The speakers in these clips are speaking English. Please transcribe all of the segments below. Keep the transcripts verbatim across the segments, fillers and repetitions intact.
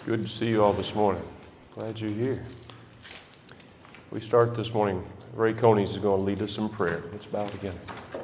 Good to see you all this morning. Glad you're here. We start this morning. Ray Conies is going to lead us in prayer. Let's bow together.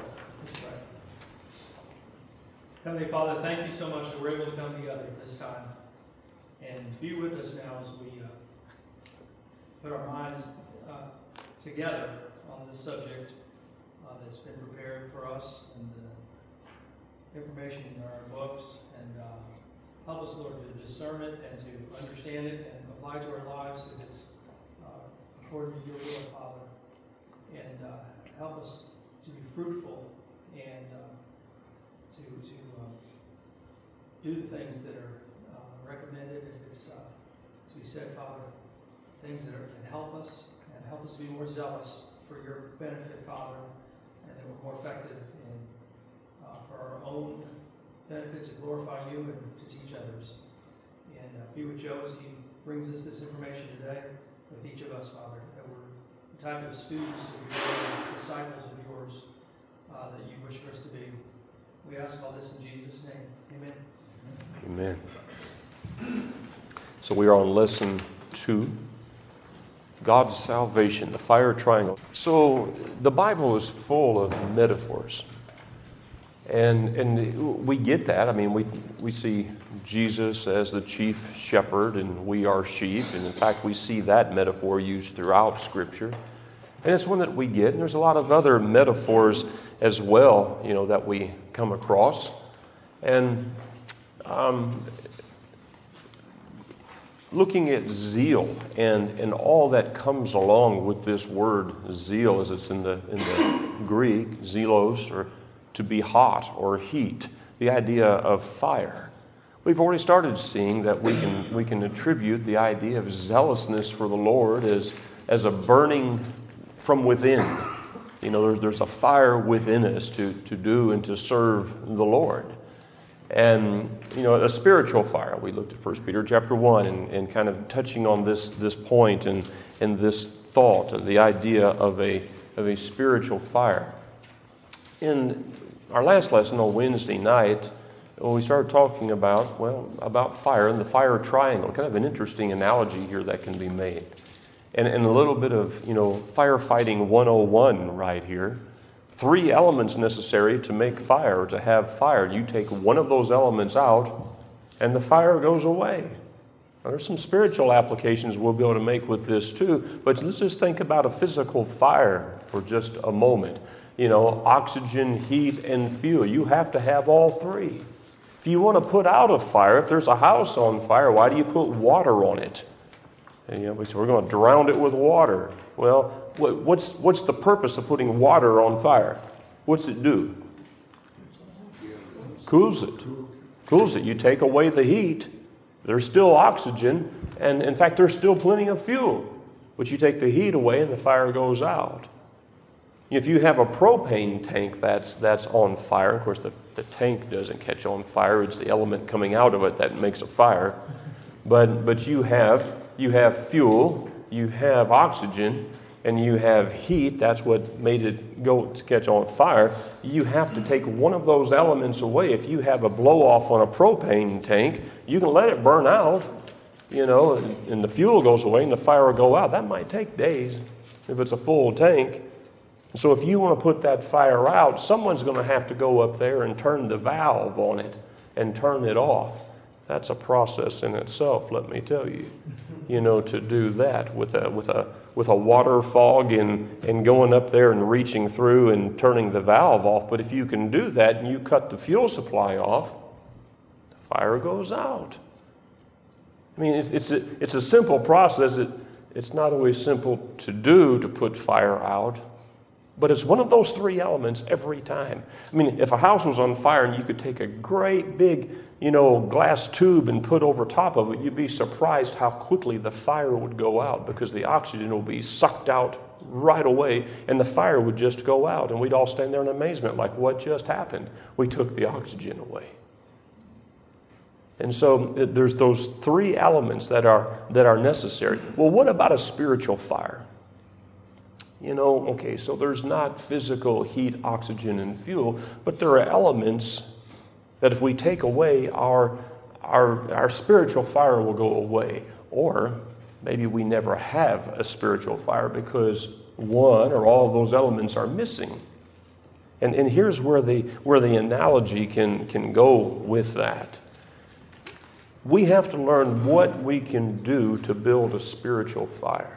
Heavenly Father, thank you so much that we're able to come together at this time and be with us now as we uh, put our minds uh, together on this subject uh, that's been prepared for us and the information in our books. And uh, help us, Lord, to discern it and to understand it and apply to our lives if it's uh, according to your will, Father. And uh, help us to be fruitful and uh, to to uh, do the things that are uh, recommended. If it's, uh, as we said, Father, things that are, can help us and help us to be more zealous for your benefit, Father, and that we're more effective in uh, for our own benefits to glorify you and to teach others. And uh, be with Joe as he brings us this information today, with each of us, Father, that we're the type of students of your disciples of yours uh, that you wish for us to be. We ask all this in Jesus' name. Amen. Amen. So we are on lesson two, God's salvation, the fire triangle. So the Bible is full of metaphors. And and we get that. I mean, we we see Jesus as the chief shepherd and we are sheep. And in fact, we see that metaphor used throughout Scripture. And it's one that we get. And there's a lot of other metaphors as well, you know, that we come across. And um, looking at zeal and, and all that comes along with this word zeal, as it's in the in the Greek, zelos, or to be hot or heat, the idea of fire. We've already started seeing that we can we can attribute the idea of zealousness for the Lord as as a burning from within. You know, there's, there's a fire within us to, to do and to serve the Lord. And, you know, a spiritual fire. We looked at First Peter chapter one and, and kind of touching on this this point and, and this thought of the idea of a of a spiritual fire. In our last lesson on Wednesday night, when we started talking about, well, about fire and the fire triangle, kind of an interesting analogy here that can be made. And, and a little bit of, you know, firefighting one oh one right here. Three elements necessary to make fire, or to have fire. You take one of those elements out, and the fire goes away. Now, there's some spiritual applications we'll be able to make with this too, but let's just think about a physical fire for just a moment. You know, oxygen, heat, and fuel. You have to have all three. If you want to put out a fire, if there's a house on fire, why do you put water on it? And, you know, we say we're going to drown it with water. Well, what's what's the purpose of putting water on fire? What's it do? Cools it. Cools it. You take away the heat. There's still oxygen, and in fact, there's still plenty of fuel. But you take the heat away, and the fire goes out. If you have a propane tank that's that's on fire, of course, the, the tank doesn't catch on fire. It's the element coming out of it that makes a fire. But but you have you have fuel, you have oxygen, and you have heat. That's what made it go to catch on fire. You have to take one of those elements away. If you have a blow-off on a propane tank, you can let it burn out, you know, and, and the fuel goes away and the fire will go out. That might take days if it's a full tank. So if you want to put that fire out, someone's going to have to go up there and turn the valve on it and turn it off. That's a process in itself, let me tell you. You know, to do that with a with a with a water fog and, and going up there and reaching through and turning the valve off. But if you can do that and you cut the fuel supply off, the fire goes out. I mean, it's it's a, it's a simple process. It, it's not always simple to do to put fire out. But it's one of those three elements every time. I mean, if a house was on fire and you could take a great big, you know, glass tube and put over top of it, you'd be surprised how quickly the fire would go out, because the oxygen will be sucked out right away and the fire would just go out. And we'd all stand there in amazement like, what just happened? We took the oxygen away. And so there's those three elements that are that are necessary. Well, what about a spiritual fire? You know, okay, so there's not physical heat, oxygen, and fuel, but there are elements that if we take away, our our, our spiritual fire will go away. Or maybe we never have a spiritual fire because one or all of those elements are missing. And, and here's where the, where the analogy can, can go with that. We have to learn what we can do to build a spiritual fire.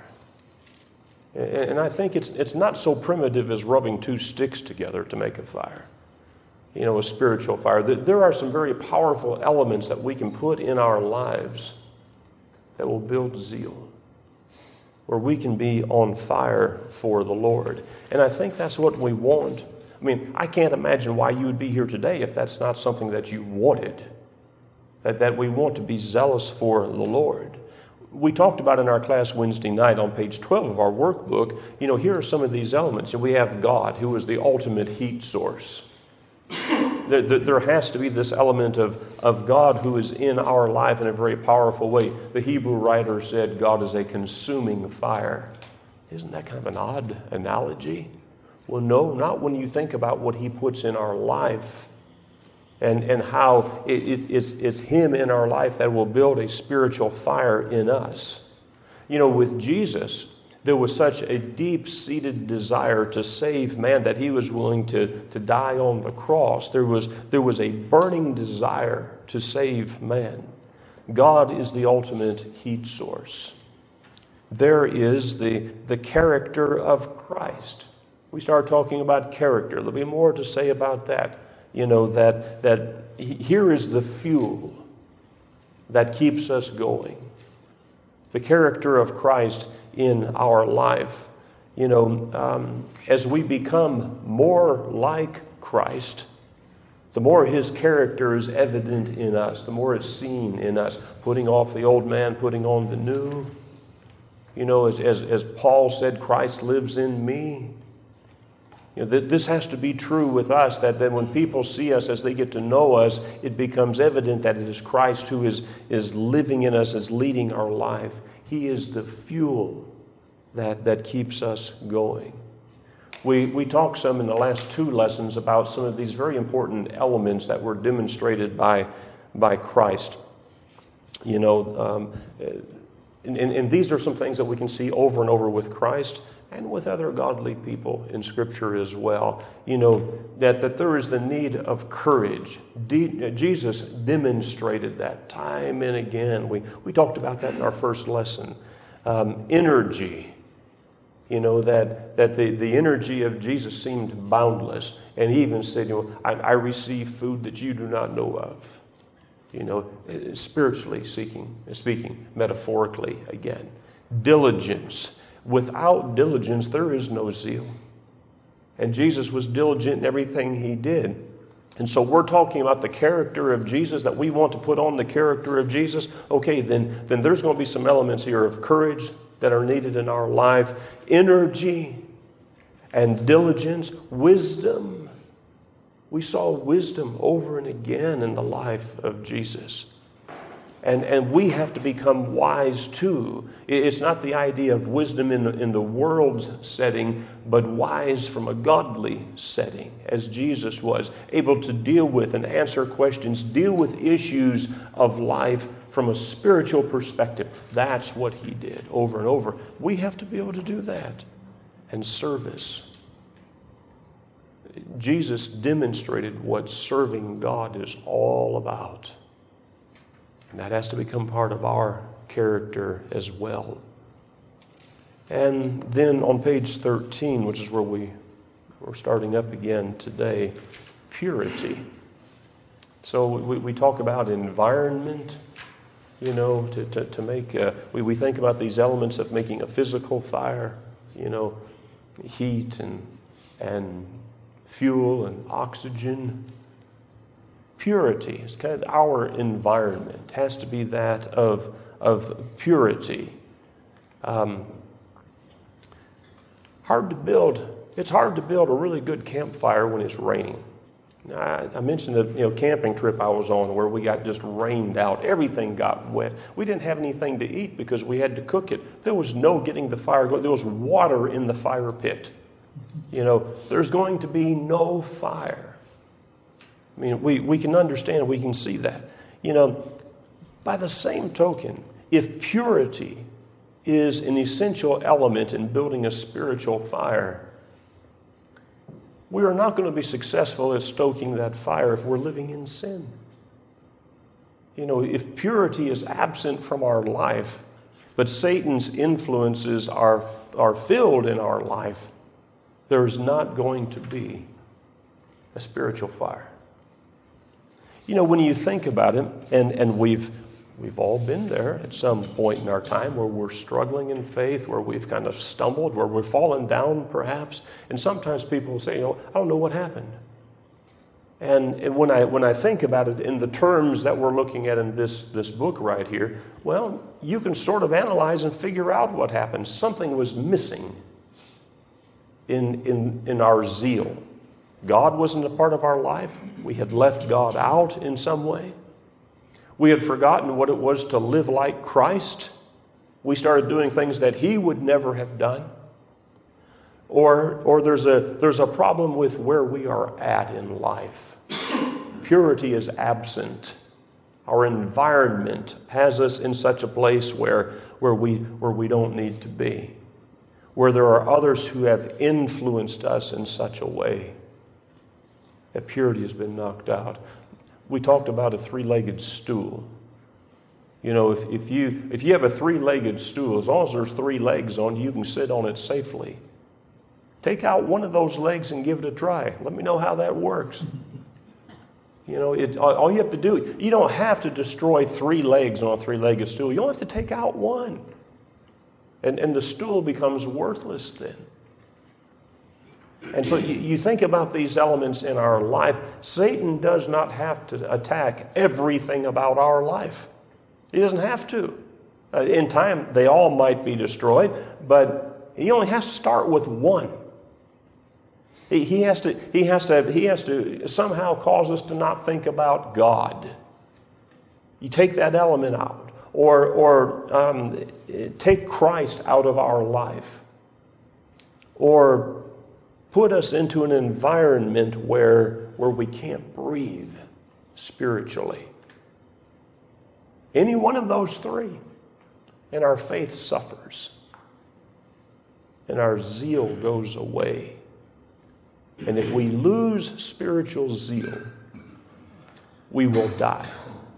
And, and I think it's, it's not so primitive as rubbing two sticks together to make a fire. You know, a spiritual fire. There are some very powerful elements that we can put in our lives that will build zeal, where we can be on fire for the Lord. And I think that's what we want. I mean, I can't imagine why you would be here today if that's not something that you wanted, that, that we want to be zealous for the Lord. We talked about in our class Wednesday night on page twelve of our workbook, you know, here are some of these elements. And we have God, who is the ultimate heat source. There, there has to be this element of, of God who is in our life in a very powerful way. The Hebrew writer said God is a consuming fire. Isn't that kind of an odd analogy? Well, no, not when you think about what he puts in our life and, and how it, it, it's, it's him in our life that will build a spiritual fire in us. You know, with Jesus, there was such a deep-seated desire to save man that he was willing to, to die on the cross. There was, there was a burning desire to save man. God is the ultimate heat source. There is the, the character of Christ. We start talking about character. There'll be more to say about that. You know, that, that here is the fuel that keeps us going. The character of Christ in our life. You know, um, as we become more like Christ, the more his character is evident in us, the more it's seen in us, putting off the old man, putting on the new. You know, as, as, as Paul said, Christ lives in me. You know, th- this has to be true with us, that then when people see us, as they get to know us, it becomes evident that it is Christ who is, is living in us, is leading our life. He is the fuel that, that keeps us going. We, we talked some in the last two lessons about some of these very important elements that were demonstrated by, by Christ. You know, um, and, and, and these are some things that we can see over and over with Christ and with other godly people in Scripture as well. You know, that, that there is the need of courage. De- Jesus demonstrated that time and again. We, we talked about that in our first lesson. Um, energy. You know, that, that the, the energy of Jesus seemed boundless. And he even said, you know, I, I receive food that you do not know of. You know, spiritually seeking, speaking, metaphorically again. Diligence. Without diligence, there is no zeal. And Jesus was diligent in everything he did. And so we're talking about the character of Jesus, that we want to put on the character of Jesus. Okay, then, then there's going to be some elements here of courage that are needed in our life, energy and diligence, wisdom. We saw wisdom over and again in the life of Jesus. And, and we have to become wise too. It's not the idea of wisdom in the, in the world's setting, but wise from a godly setting, as Jesus was, able to deal with and answer questions, deal with issues of life from a spiritual perspective. That's what he did over and over. We have to be able to do that. And service. Jesus demonstrated what serving God is all about. And that has to become part of our character as well. And then on page thirteen, which is where we, we're starting up again today, purity. So we, we talk about environment, you know, to, to, to make, a, we, we think about these elements of making a physical fire, you know, heat and, and fuel and oxygen. Purity is kind of our environment. It has to be that of, of purity. Um, hard to build. It's hard to build a really good campfire when it's raining. Now, I, I mentioned a you know camping trip I was on where we got just rained out. Everything got wet. We didn't have anything to eat because we had to cook it. There was no getting the fire going. There was water in the fire pit. You know, there's going to be no fire. I mean, we, we can understand, we can see that. You know, By the same token, if purity is an essential element in building a spiritual fire, we are not going to be successful at stoking that fire if we're living in sin. You know, if purity is absent from our life, but Satan's influences are, are filled in our life, there's not going to be a spiritual fire. You know, when you think about it, and, and we've We've all been there at some point in our time where we're struggling in faith, where we've kind of stumbled, where we've fallen down perhaps. And sometimes people will say, you know, I don't know what happened. And, and when I when I think about it in the terms that we're looking at in this, this book right here, well, you can sort of analyze and figure out what happened. Something was missing in, in, in our zeal. God wasn't a part of our life. We had left God out in some way. We had forgotten what it was to live like Christ. We started doing things that He would never have done. Or, or there's a, there's a problem with where we are at in life. Purity is absent. Our environment has us in such a place where, where, we, where we don't need to be. Where there are others who have influenced us in such a way that purity has been knocked out. We talked about a three-legged stool. You know, if, if you if you have a three-legged stool, as long as there's three legs on, you can sit on it safely. Take out one of those legs and give it a try. Let me know how that works. You know, it, all you have to do, you don't have to destroy three legs on a three-legged stool. You only have to take out one. And, and the stool becomes worthless then. And so you, you think about these elements in our life. Satan does not have to attack everything about our life. He doesn't have to. Uh, in time, they all might be destroyed, but he only has to start with one. He, he has to, he has to, he has to somehow cause us to not think about God. You take that element out, or, or um, take Christ out of our life, or put us into an environment where, where we can't breathe spiritually. Any one of those three, and our faith suffers, and our zeal goes away. And if we lose spiritual zeal, we will die.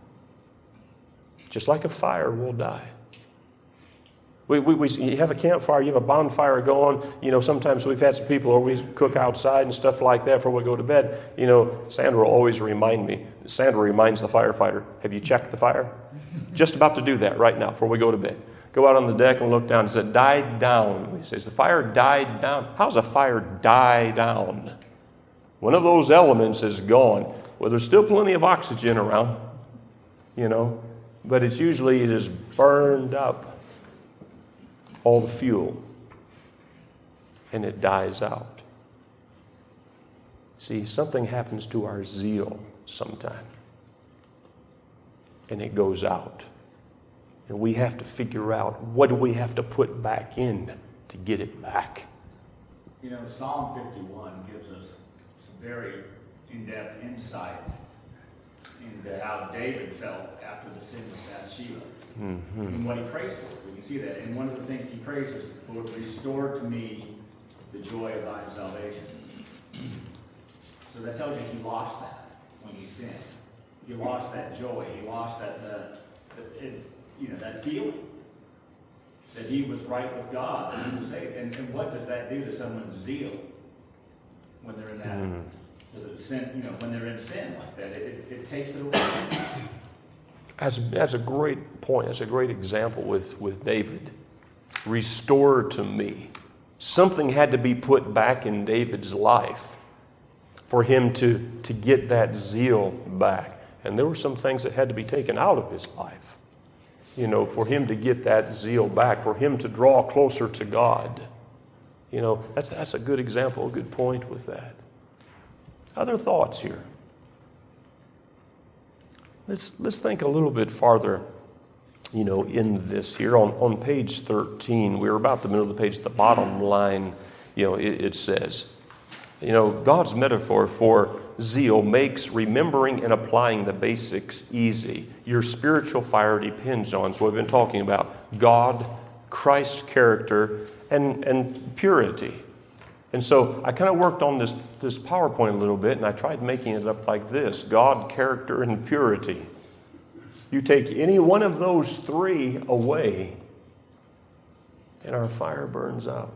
Just like a fire will die. We, we, we, you have a campfire, you have a bonfire going. You know, sometimes we've had some people, or we cook outside and stuff like that before we go to bed. You know, Sandra will always remind me. Sandra reminds the firefighter, have you checked the fire? Just about to do that right now before we go to bed. Go out on the deck and look down. It said, died down. He says, the fire died down. How's a fire die down? One of those elements is gone. Well, there's still plenty of oxygen around, you know, but it's usually it is burned up. All the fuel, and it dies out. See, something happens to our zeal sometime, and it goes out. And we have to figure out, what do we have to put back in to get it back? You know, Psalm fifty-one gives us some very in-depth insight into how David felt after the sin of Bathsheba. Mm-hmm. And what he prays for. We can see that. And one of the things he prays is, Lord, restore to me the joy of thy salvation. So that tells you he lost that when he sinned. He lost that joy. He lost that, the, the, it, you know, that feeling that he was right with God, that he was saved. And, and what does that do to someone's zeal when they're in that? Mm. Does it sin? You know, when they're in sin like that, it, it, it takes it away. That's, that's a great point. That's a great example with, with David. Restore to me. Something had to be put back in David's life for him to, to get that zeal back. And there were some things that had to be taken out of his life, you know, for him to get that zeal back, for him to draw closer to God. You know, that's, that's a good example, a good point with that. Other thoughts here? Let's, let's think a little bit farther, you know, in this here. On, on page thirteen, we're about the middle of the page, the bottom line, you know, it, it says, you know, God's metaphor for, zeal makes remembering and applying the basics easy. Your spiritual fire depends on, so we've been talking about God, Christ's character, and, and purity. And so I kind of worked on this, this PowerPoint a little bit, and I tried making it up like this: God, character, and purity. You take any one of those three away, and our fire burns out.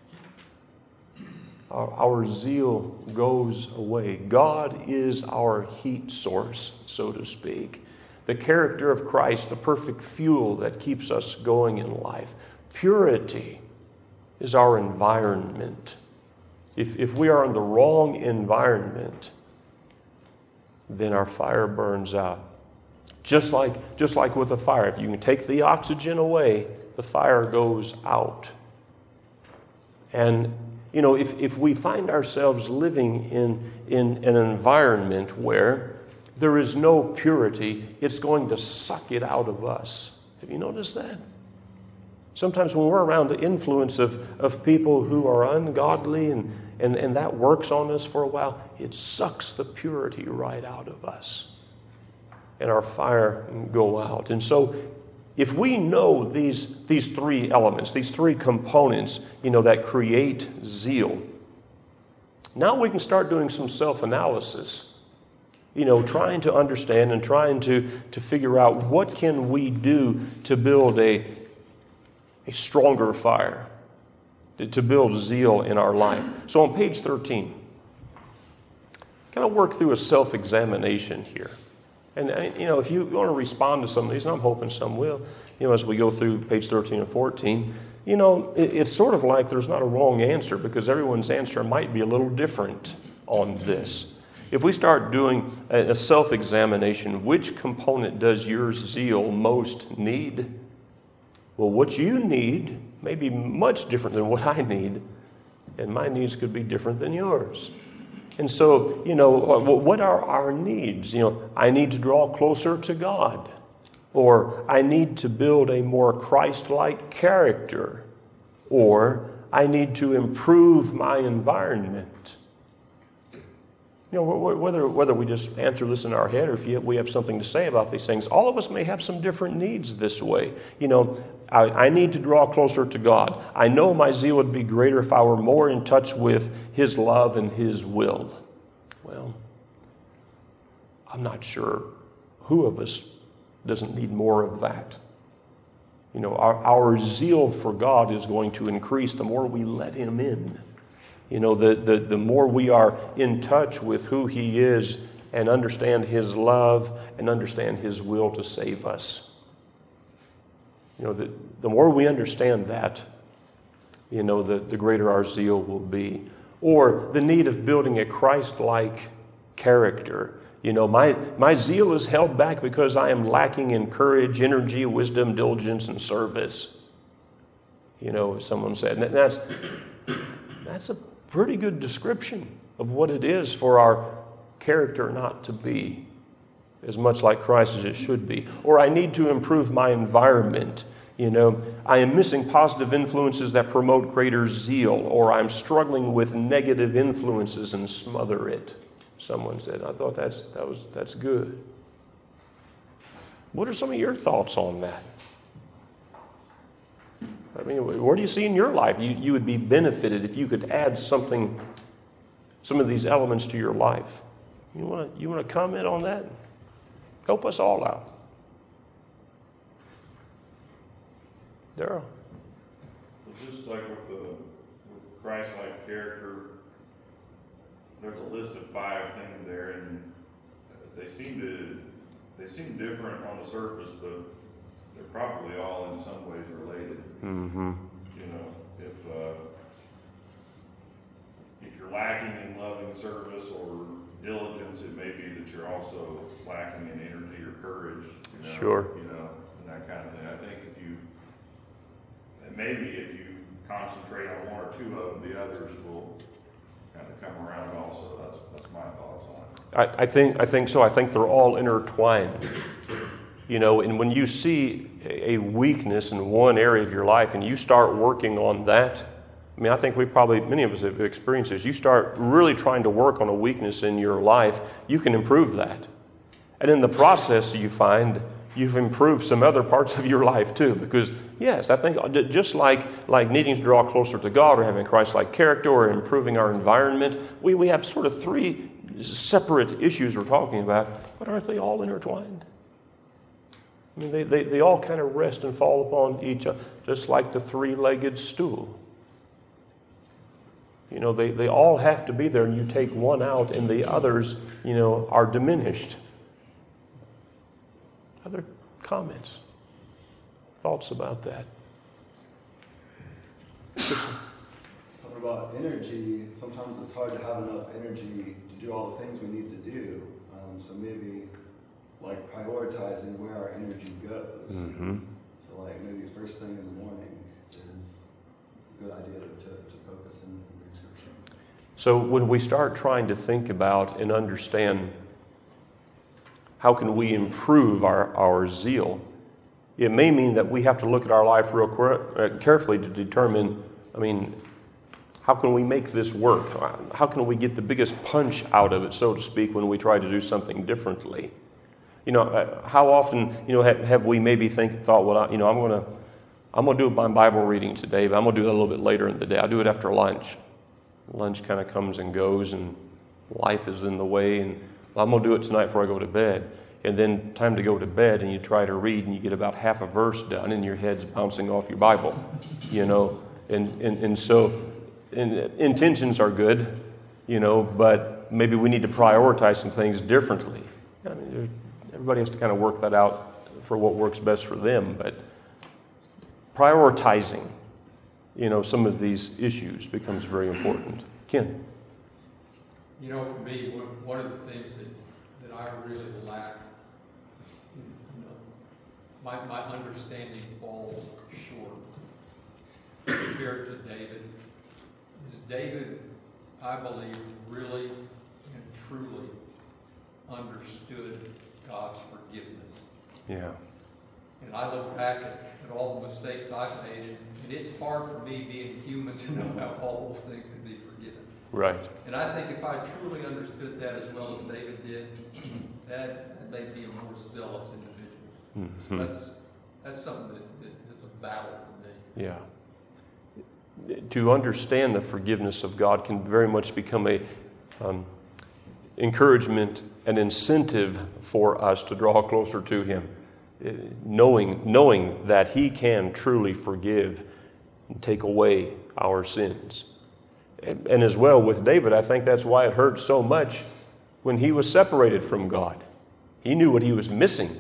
Our, our zeal goes away. God is our heat source, so to speak. The character of Christ, the perfect fuel that keeps us going in life. Purity is our environment. If, if we are in the wrong environment, then our fire burns out. Just like, just like with a fire, if you can take the oxygen away, the fire goes out. And, you know, if, if we find ourselves living in, in an environment where there is no purity, it's going to suck it out of us. Have you noticed that? Sometimes when we're around the influence of, of people who are ungodly and, and, and that works on us for a while, it sucks the purity right out of us. And our fire go out. And so if we know these, these three elements, these three components, you know, that create zeal, now we can start doing some self-analysis, you know, trying to understand and trying to, to figure out what can we do to build a, a stronger fire, to build zeal in our life. So on page thirteen, kind of work through a self-examination here. And, you know, if you want to respond to some of these, and I'm hoping some will, you know, as we go through page thirteen and fourteen, you know, it, it's sort of like there's not a wrong answer because everyone's answer might be a little different on this. If we start doing a, a self-examination, which component does your zeal most need? Well, what you need may be much different than what I need, and my needs could be different than yours. And so, you know, what are our needs? You know, I need to draw closer to God, or I need to build a more Christ-like character, or I need to improve my environment. You know, whether, whether we just answer this in our head or if we have something to say about these things, all of us may have some different needs this way. You know, I, I need to draw closer to God. I know my zeal would be greater if I were more in touch with His love and His will. Well, I'm not sure who of us doesn't need more of that. You know, our, our zeal for God is going to increase the more we let Him in. You know, the, the, the more we are in touch with who He is and understand His love and understand His will to save us. You know, the, the more we understand that, you know, the, the greater our zeal will be. Or the need of building a Christ-like character. You know, my, my zeal is held back because I am lacking in courage, energy, wisdom, diligence, and service. You know, as someone said. And that's, that's a pretty good description of what it is for our character not to be as much like Christ as it should be. Or I need to improve my environment. You know, I am missing positive influences that promote greater zeal, or I'm struggling with negative influences and smother it. Someone said, I thought that's, that was, that's good. What are some of your thoughts on that? I mean, where do you see in your life you, you would be benefited if you could add something, some of these elements to your life? You want to you want to comment on that? Help us all out. Daryl. Just like with the with Christ-like character, there's a list of five things there, and they seem to they seem different on the surface, but they're probably all in some ways related. Mm-hmm. You know, if uh, if you're lacking in loving service or diligence, it may be that you're also lacking in energy or courage. You know, sure. You know, and that kind of thing. I think if you, and maybe if you concentrate on one or two of them, the others will kind of come around also. That's that's my thoughts on it. I, I think I think so. I think they're all intertwined. You know, and when you see a weakness in one area of your life and you start working on that, I mean, I think we probably, many of us have experienced this. You start really trying to work on a weakness in your life, you can improve that. And in the process, you find you've improved some other parts of your life too. Because, yes, I think just like, like needing to draw closer to God or having Christ-like character or improving our environment, we, we have sort of three separate issues we're talking about, but aren't they all intertwined? I mean, they, they, they all kind of rest and fall upon each other, just like the three-legged stool. You know, they, they all have to be there, and you take one out, and the others, you know, are diminished. Other comments, thoughts about that? Talking about energy, sometimes it's hard to have enough energy to do all the things we need to do. Um, so maybe like prioritizing where our energy goes. Mm-hmm. So like maybe first thing in the morning is a good idea to, to, to focus in read scripture. So when we start trying to think about and understand how can we improve our, our zeal, it may mean that we have to look at our life real carefully to determine, I mean, how can we make this work? How can we get the biggest punch out of it, so to speak, when we try to do something differently? You know, how often, you know, have, have we maybe think, thought, well, I, you know, I'm going to I'm going to do my Bible reading today, but I'm going to do that a little bit later in the day. I'll do it after lunch. Lunch kind of comes and goes, and life is in the way, and well, I'm going to do it tonight before I go to bed. And then time to go to bed, and you try to read, and you get about half a verse done, and your head's bouncing off your Bible, you know. And and, and so and intentions are good, you know, but maybe we need to prioritize some things differently. I mean, everybody has to kind of work that out for what works best for them, but prioritizing, you know, some of these issues becomes very important. Ken? You know, for me, one, one of the things that, that I really lack, you know, my, my understanding falls short compared to David. Is David, I believe, really and truly understood God's forgiveness. Yeah. And I look back at, at all the mistakes I've made, and, and it's hard for me, being human, to know how all those things can be forgiven. Right. And I think if I truly understood that as well as David did, that, that made me a more zealous individual. Mm-hmm. That's that's something that, that that's a battle for me. Yeah. To understand the forgiveness of God can very much become a um, encouragement, an incentive for us to draw closer to Him, uh, knowing knowing that He can truly forgive and take away our sins. And, and as well with David, I think that's why it hurt so much when he was separated from God. He knew what he was missing.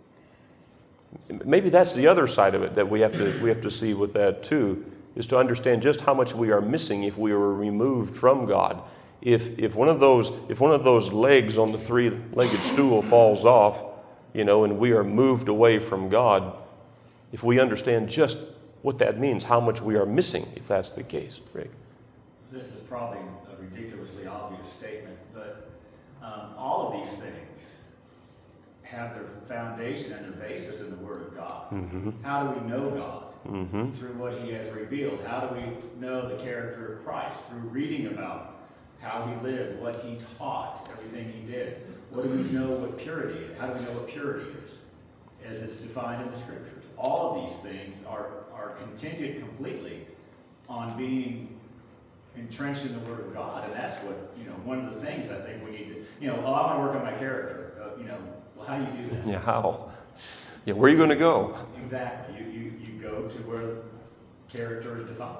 Maybe that's the other side of it that we have to we have to see with that too, is to understand just how much we are missing if we were removed from God. If if one of those if one of those legs on the three-legged stool falls off, you know, and we are moved away from God, if we understand just what that means, how much we are missing if that's the case. Rick? This is probably a ridiculously obvious statement, but um, all of these things have their foundation and their basis in the Word of God. Mm-hmm. How do we know God? Mm-hmm. Through what He has revealed. How do we know the character of Christ? Through reading about how He lived, what He taught, everything He did. What do we know what purity is? How do we know what purity is? As it's defined in the Scriptures. All of these things are, are contingent completely on being entrenched in the Word of God, and that's what, you know, one of the things I think we need to, you know, oh, I want to work on my character. Uh, you know, well, how do you do that? Yeah, how? Yeah, where are you going to go? Exactly. You, you, you go to where character is defined.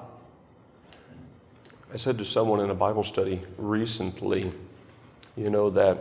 I said to someone in a Bible study recently, you know, that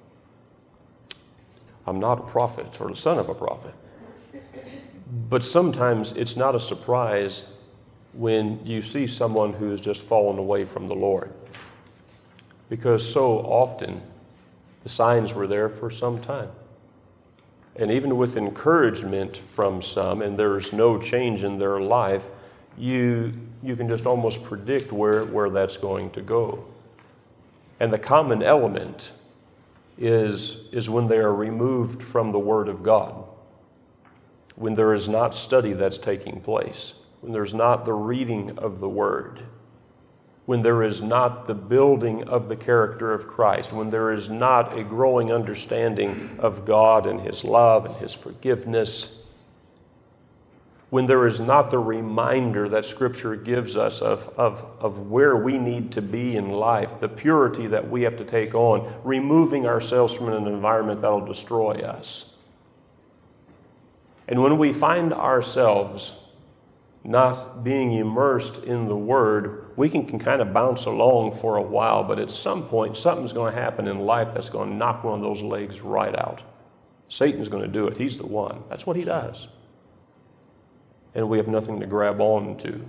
I'm not a prophet or the son of a prophet, but sometimes it's not a surprise when you see someone who has just fallen away from the Lord. Because so often the signs were there for some time. And even with encouragement from some, and there's no change in their life, you you can just almost predict where, where that's going to go. And the common element is, is when they are removed from the Word of God, when there is not study that's taking place, when there's not the reading of the Word, when there is not the building of the character of Christ, when there is not a growing understanding of God and His love and His forgiveness, when there is not the reminder that Scripture gives us of, of, of where we need to be in life, the purity that we have to take on, removing ourselves from an environment that will destroy us. And when we find ourselves not being immersed in the Word, we can, can kind of bounce along for a while, but at some point, something's going to happen in life that's going to knock one of those legs right out. Satan's going to do it. He's the one. That's what he does. And we have nothing to grab on to.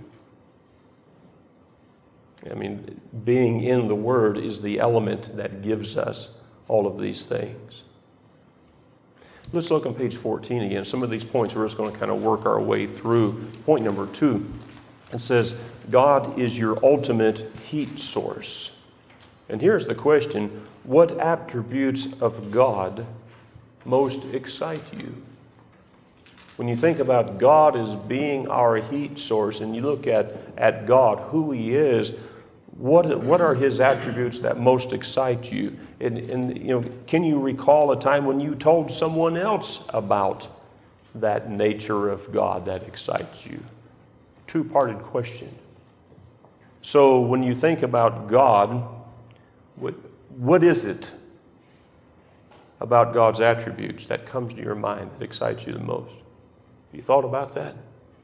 I mean, being in the Word is the element that gives us all of these things. Let's look on page fourteen again. Some of these points we're just going to kind of work our way through. Point number two, it says, God is your ultimate heat source. And here's the question, what attributes of God most excite you? When you think about God as being our heat source and you look at, at God, who He is, what, what are His attributes that most excite you? And, and you know, can you recall a time when you told someone else about that nature of God that excites you? Two-parted question. So when you think about God, what, what is it about God's attributes that comes to your mind that excites you the most? You thought about that?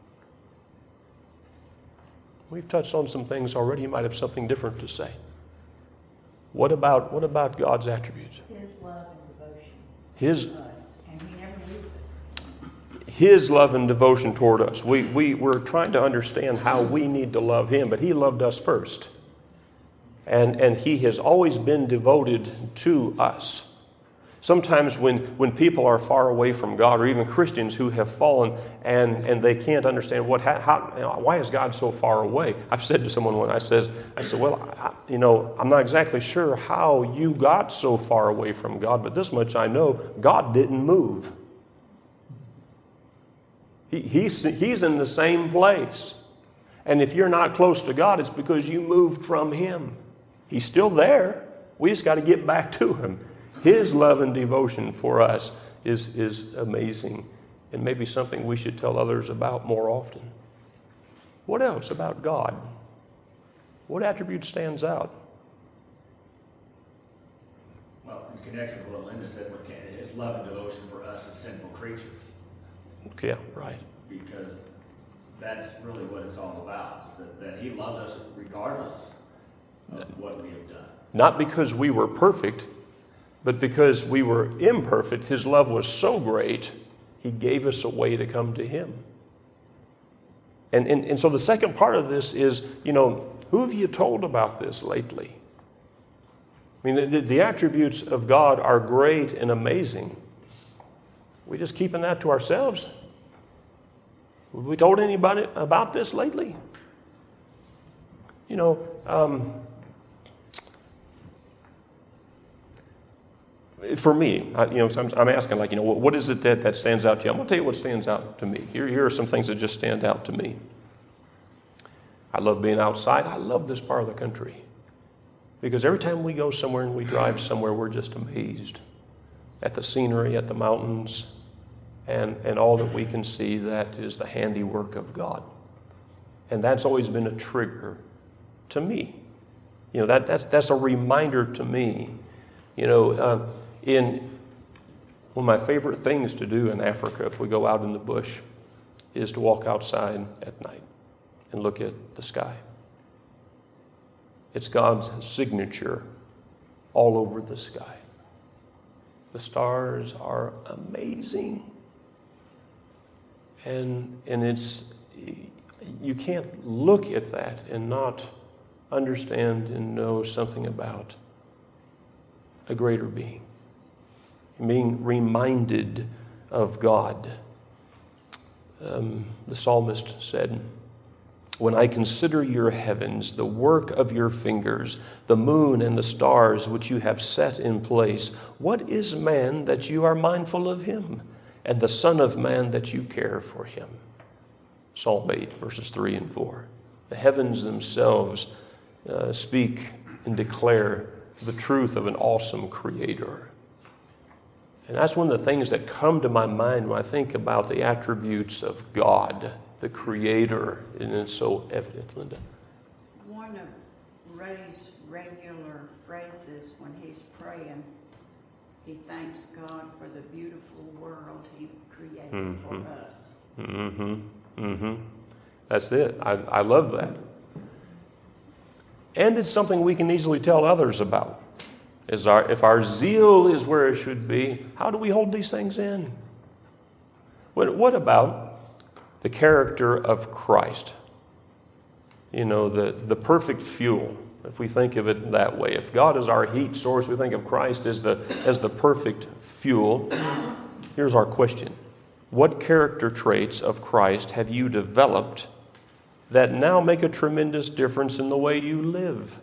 We've touched on some things already. You might have something different to say. What about what about God's attributes? His love and devotion His, to us, and He never leaves us. His love and devotion toward us. We, we, we're trying to understand how we need to love Him, but He loved us first. And, and He has always been devoted to us. Sometimes when, when people are far away from God, or even Christians who have fallen and, and they can't understand what, how, how, you know, why is God so far away? I've said to someone when I says, I said, well, I, you know, I'm not exactly sure how you got so far away from God, but this much I know, God didn't move. He, he's, he's in the same place. And if you're not close to God, it's because you moved from Him. He's still there. We just got to get back to Him. His love and devotion for us is, is amazing, and maybe something we should tell others about more often. What else about God? What attribute stands out? Well, in connection with what Linda said, His love and devotion for us as sinful creatures. Yeah, right. Because that's really what it's all about, is that, that He loves us regardless of what we have done. Not because we were perfect, but because we were imperfect. His love was so great, He gave us a way to come to Him. And, and, and so the second part of this is, you know, who have you told about this lately? I mean, the, the attributes of God are great and amazing. We just keeping that to ourselves? Have we told anybody about this lately? You know, um, for me, I, you know, I'm, I'm asking, like, you know, what, what is it that, that stands out to you? I'm going to tell you what stands out to me. Here, here are some things that just stand out to me. I love being outside. I love this part of the country. Because every time we go somewhere and we drive somewhere, we're just amazed at the scenery, at the mountains, and, and all that we can see that is the handiwork of God. And that's always been a trigger to me. You know, that, that's, that's a reminder to me. You know, uh, in one of my favorite things to do in Africa, if we go out in the bush, is to walk outside at night and look at the sky. It's God's signature all over the sky. The stars are amazing. And, and it's, you can't look at that and not understand and know something about a greater being. Being reminded of God. Um, the psalmist said, "When I consider your heavens, the work of your fingers, the moon and the stars which you have set in place, what is man that you are mindful of him, and the son of man that you care for him?" Psalm eight, verses three and four. The heavens themselves, uh, speak and declare the truth of an awesome Creator. And that's one of the things that come to my mind when I think about the attributes of God, the Creator, and it's so evident, Linda. One of Ray's regular phrases when he's praying, he thanks God for the beautiful world he created Mm-hmm. for us. Mm-hmm. Mm-hmm. That's it. I, I love that. And it's something we can easily tell others about. Is our, if our zeal is where it should be, how do we hold these things in? What, what about the character of Christ? You know, the, the perfect fuel, if we think of it that way. If God is our heat source, we think of Christ as the, as the perfect fuel. Here's our question. What character traits of Christ have you developed that now make a tremendous difference in the way you live?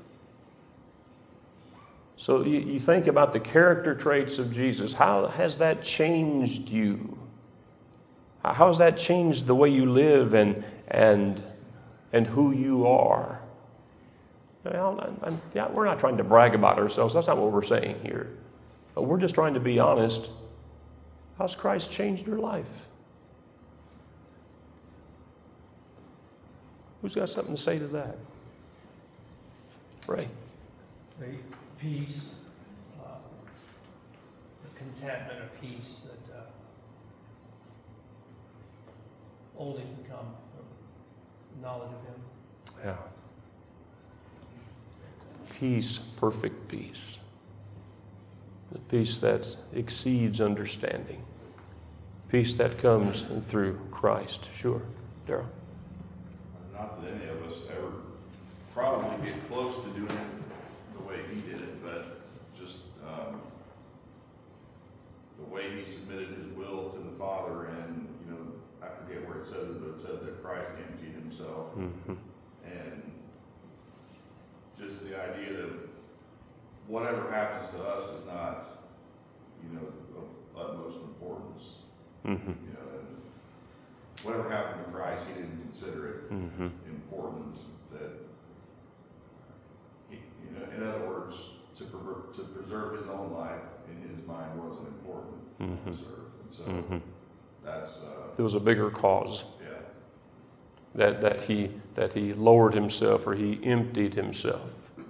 So you, you think about the character traits of Jesus. How has that changed you? How has that changed the way you live and and and who you are? Well, I'm, I'm, yeah, we're not trying to brag about ourselves. That's not what we're saying here. But we're just trying to be honest. How's Christ changed your life? Who's got something to say to that? Ray. The peace, uh, the contentment of peace that uh, only can come from knowledge of Him. Yeah. Peace, perfect peace. The peace that exceeds understanding. Peace that comes through Christ. Sure. Darryl. Not that any of us ever probably get close to doing it the way he did it, but just um, the way he submitted his will to the Father, and you know, I forget where it says it, but it says that Christ emptied himself, Mm-hmm. and just the idea that whatever happens to us is not, you know, of utmost importance. Mm-hmm. You know, and whatever happened to Christ, he didn't consider it Mm-hmm. important. That he, you know, in other words, to, prever- to preserve his own life in his mind wasn't important Mhm. on this earth, and so Mm-hmm. that's uh, There was a bigger cause. yeah, That, that he that he lowered himself, or he emptied himself,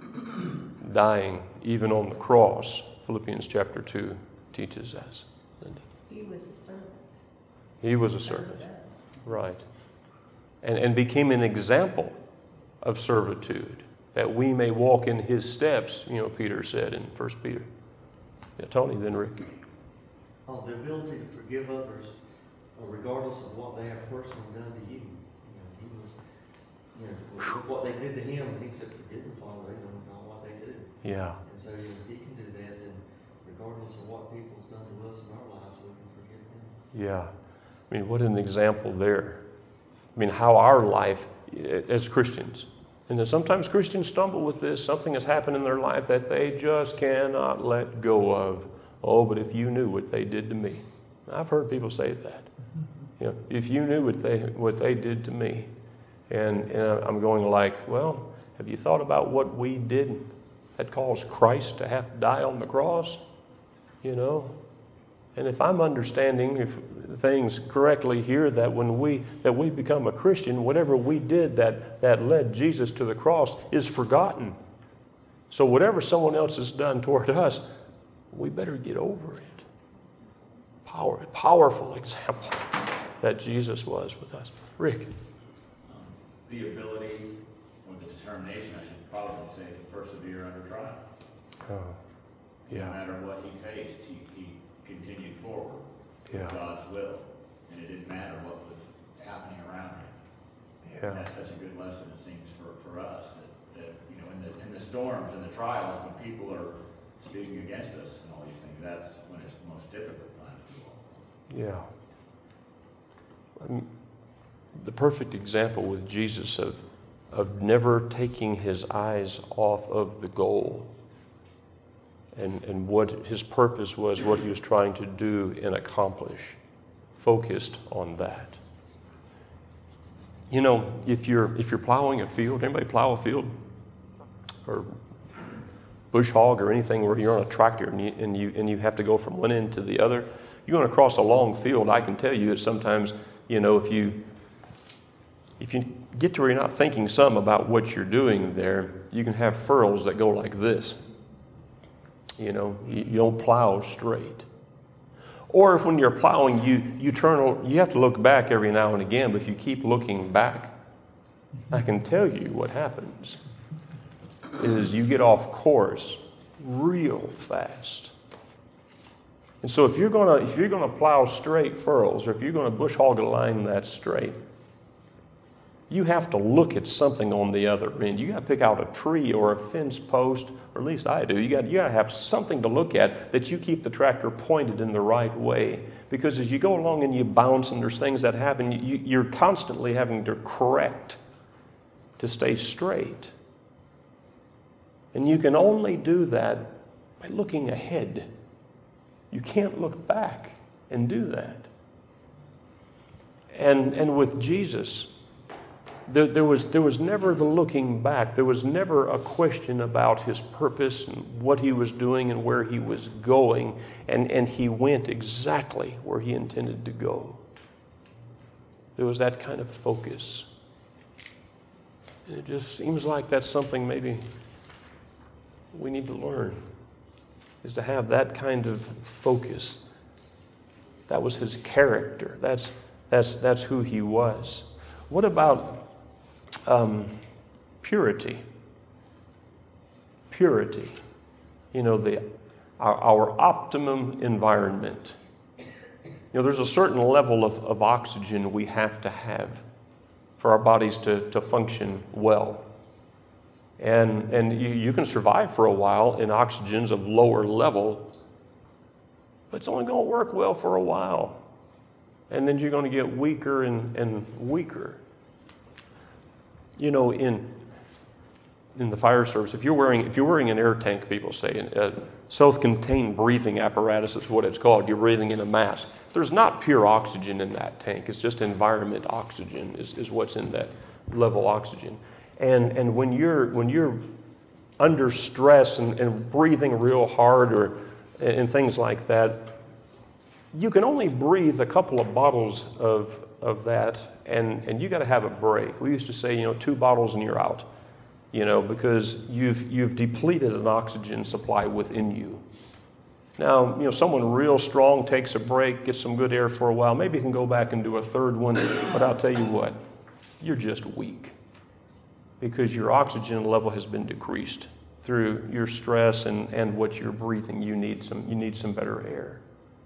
dying even on the cross. Philippians chapter two teaches us. Linda. He was a servant. He was a Served servant, us. right? And and became an example of servitude, that we may walk in his steps. You know, Peter said in First Peter. Yeah, Tony, then Rick. Oh, the ability to forgive others, uh, regardless of what they have personally done to you. You know, he was, you know, with what they did to him, and he said, "Forgive them, Father, they don't know what they do." Yeah. And so, you know, if he can do that, then regardless of what people's done to us in our lives, we can forgive them. Yeah. I mean, what an example there. I mean, how our life as Christians, and then sometimes Christians stumble with this. Something has happened in their life that they just cannot let go of. Oh, but if you knew what they did to me. I've heard people say that. You know, if you knew what they what they did to me. And, and I'm going like, well, have you thought about what we did that caused Christ to have to die on the cross? You know? And if I'm understanding if things correctly here, that when we that we become a Christian, whatever we did that, that led Jesus to the cross is forgotten. So whatever someone else has done toward us, we better get over it. Power, powerful example that Jesus was with us. Rick. Um, the ability, or the determination, I should probably say, to persevere under trial. Oh, No yeah, matter what he faced, he, he continued forward yeah, with God's will. And it didn't matter what was happening around him. And yeah, that's such a good lesson, it seems, for, for us, that, that, you know, in the, in the storms and the trials, when people are speaking against us and all these things, that's when it's the most difficult time to do all. yeah. I mean, the perfect example with Jesus of, of never taking his eyes off of the goal and, and what his purpose was, what he was trying to do and accomplish, focused on that. You know, if you're if you're plowing a field, anybody plow a field? or bush hog or anything where you're on a tractor and you, and you, and you have to go from one end to the other. You're going to cross a long field. I can tell you that sometimes, you know, if you, if you get to where you're not thinking some about what you're doing there, you can have furrows that go like this. You know, you, you don't plow straight. Or if when you're plowing, you, you turn, you have to look back every now and again, but if you keep looking back, I can tell you what happens is you get off course real fast. And so if you're gonna if you're gonna plow straight furrows, or if you're gonna bush hog a line that's straight, you have to look at something on the other end. You got to pick out a tree or a fence post, or at least I do. You got you got to have something to look at that you keep the tractor pointed in the right way. Because as you go along and you bounce and there's things that happen, you, you're constantly having to correct to stay straight. And you can only do that by looking ahead. You can't look back and do that. And, and with Jesus, there, there, was, there was never the looking back. There was never a question about his purpose and what he was doing and where he was going. And, and he went exactly where he intended to go. There was that kind of focus. And it just seems like that's something maybe we need to learn, is to have that kind of focus. That was his character. That's, that's, that's who he was. What about um, purity? Purity. You know, the, our, our optimum environment. You know, there's a certain level of, of oxygen we have to have for our bodies to, to function well. And, and you, you can survive for a while in oxygens of lower level, but it's only going to work well for a while. And then you're going to get weaker and, and weaker. You know, in, in the fire service, if you're wearing, if you're wearing an air tank, people say, a self-contained breathing apparatus is what it's called. You're breathing in a mask. There's not pure oxygen in that tank. It's just environment oxygen is, is what's in that level oxygen. And and when you're when you're under stress and, and breathing real hard or and things like that, you can only breathe a couple of bottles of of that, and, and you got to have a break. We used to say, you know, two bottles and you're out, you know, because you've you've depleted an oxygen supply within you. Now, you know, someone real strong takes a break, gets some good air for a while, maybe can go back and do a third one, but I'll tell you what, you're just weak. Because your oxygen level has been decreased through your stress and, and what you're breathing. You need some you need some better air.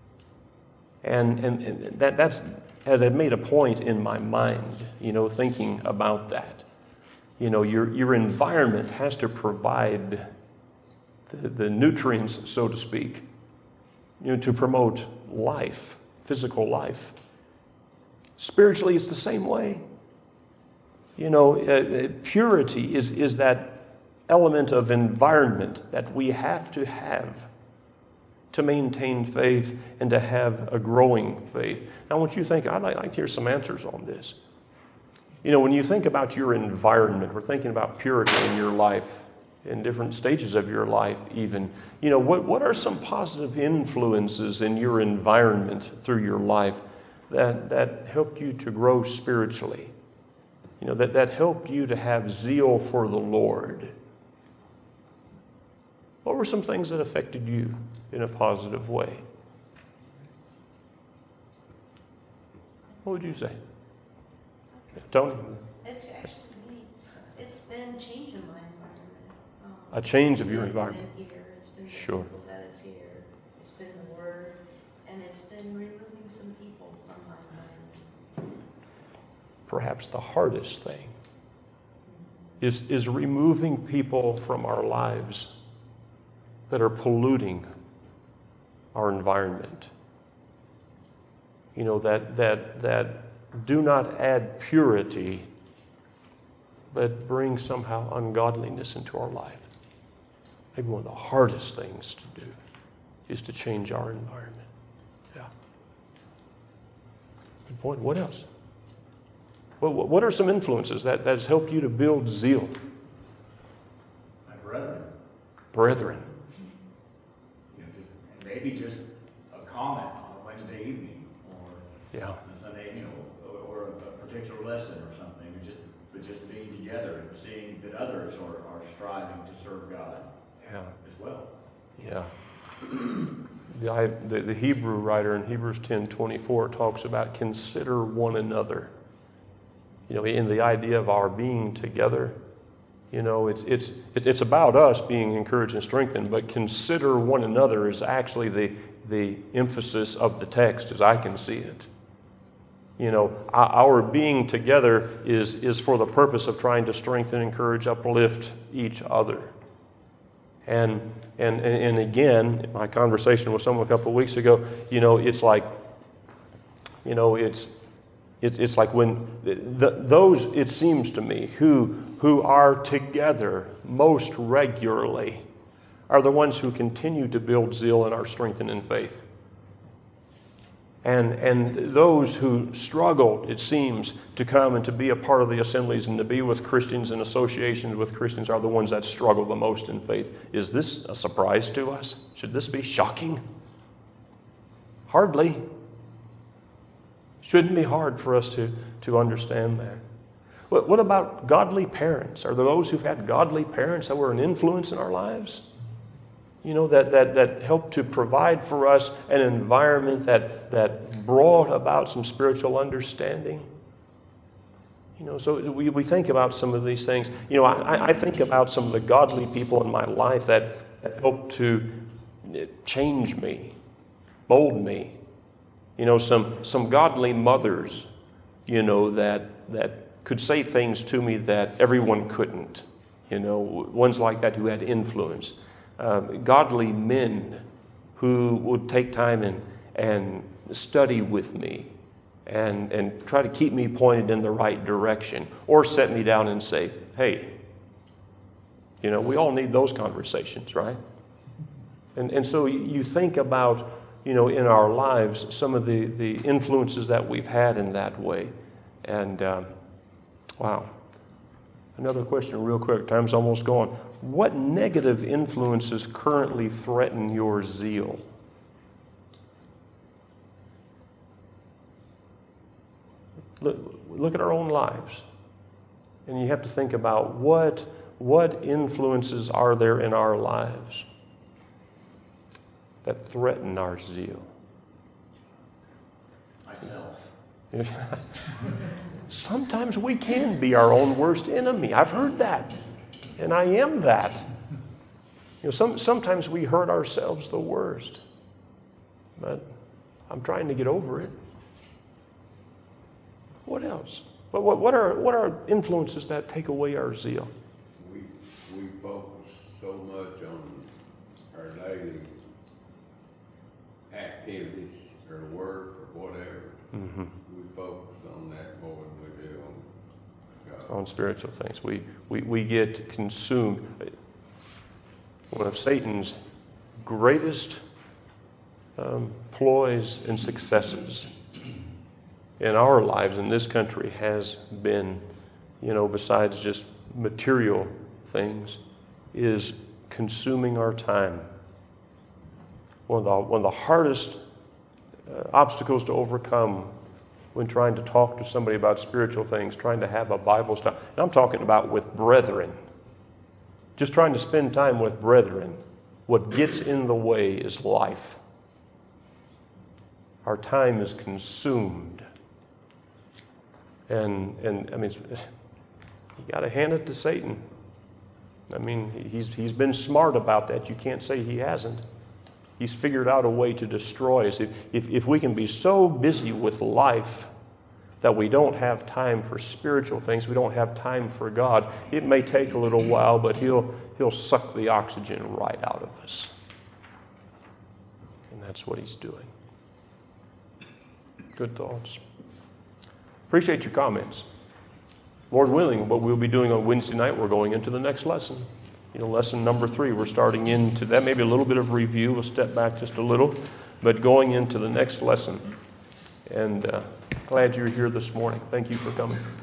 And and, and that that's as I've made a point in my mind, you know, thinking about that. You know, your your environment has to provide the, the nutrients, so to speak, you know, to promote life, physical life. Spiritually, it's the same way. You know, uh, purity is, is that element of environment that we have to have to maintain faith and to have a growing faith. Now, I want you to think, I'd like, like to hear some answers on this. You know, when you think about your environment, we're thinking about purity in your life, in different stages of your life even. You know, what, what are some positive influences in your environment through your life that, that helped you to grow spiritually? You know, that, that helped you to have zeal for the Lord. What were some things that affected you in a positive way? What would you say? Tony? It's actually me. It's been changing my environment. Um, A change of your it's environment. Been here. It's been the Sure. people that is here. It's been the Word. And it's been removing some people from my environment. Perhaps the hardest thing is, is removing people from our lives that are polluting our environment. You know, that, that, that do not add purity, but bring somehow ungodliness into our life. Maybe one of the hardest things to do is to change our environment. Yeah. Good point. What else? What, what are some influences that, that has helped you to build zeal? My brother brethren. You know, just, and maybe just a comment on a Wednesday evening, or Yeah. a Sunday, you know, or, or a particular lesson or something, or just, but just being together and seeing that others are, are striving to serve God Yeah. as well. Yeah. The, I- the, the Hebrew writer in Hebrews ten twenty-four talks about consider one another. You know, in the idea of our being together, you know, it's, it's, it's it's about us being encouraged and strengthened, but consider one another is actually the, the emphasis of the text as I can see it. You know, our being together is, is for the purpose of trying to strengthen, encourage, uplift each other. And, and, and again, my conversation with someone a couple of weeks ago, you know, it's like, you know, it's, it's, it's like when the, those, it seems to me, who, who are together most regularly are the ones who continue to build zeal and are strengthened in faith. And, and those who struggle, it seems, to come and to be a part of the assemblies and to be with Christians and associations with Christians are the ones that struggle the most in faith. Is this a surprise to us? Should this be shocking? Hardly. Shouldn't be hard for us to, to understand that. What, what about godly parents? Are there those who've had godly parents that were an influence in our lives? You know, that, that, that helped to provide for us an environment that, that brought about some spiritual understanding. You know, so we, we think about some of these things. You know, I, I think about some of the godly people in my life that, that helped to change me, mold me. You know, some, some godly mothers, you know, that, that could say things to me that everyone couldn't. You know, ones like that who had influence. Um, godly men who would take time and, and study with me and, and try to keep me pointed in the right direction, or set me down and say, hey, you know, we all need those conversations, right? And, and so you think about, you know, in our lives, some of the, the influences that we've had in that way. And um, wow. Another question real quick, time's almost gone. What negative influences currently threaten your zeal? Look, look at our own lives. And you have to think about what, what influences are there in our lives that threaten our zeal? Myself. Sometimes we can be our own worst enemy. I've heard that. And I am that. You know, some, sometimes we hurt ourselves the worst. But I'm trying to get over it. What else? But what, what are what are influences that take away our zeal? We we focus so much on our daily activities or work or whatever. Mm-hmm. We focus on that more than we do on God. On spiritual things. We, we, we get consumed. One of Satan's greatest um, ploys and successes in our lives in this country has been, you know, besides just material things, is consuming our time. One of the, one of the hardest uh, obstacles to overcome when trying to talk to somebody about spiritual things, trying to have a Bible study. And I'm talking about with brethren. Just trying to spend time with brethren. What gets in the way is life. Our time is consumed. And, and I mean, you got to hand it to Satan. I mean, he's, he's been smart about that. You can't say he hasn't. He's figured out a way to destroy us. If, if, if we can be so busy with life that we don't have time for spiritual things, we don't have time for God, it may take a little while, but he'll, he'll suck the oxygen right out of us. And that's what he's doing. Good thoughts. Appreciate your comments. Lord willing, what we'll be doing on Wednesday night, we're going into the next lesson. You know, lesson number three, we're starting into that, maybe a little bit of review. We'll step back just a little, but going into the next lesson. And uh, glad you're here this morning. Thank you for coming.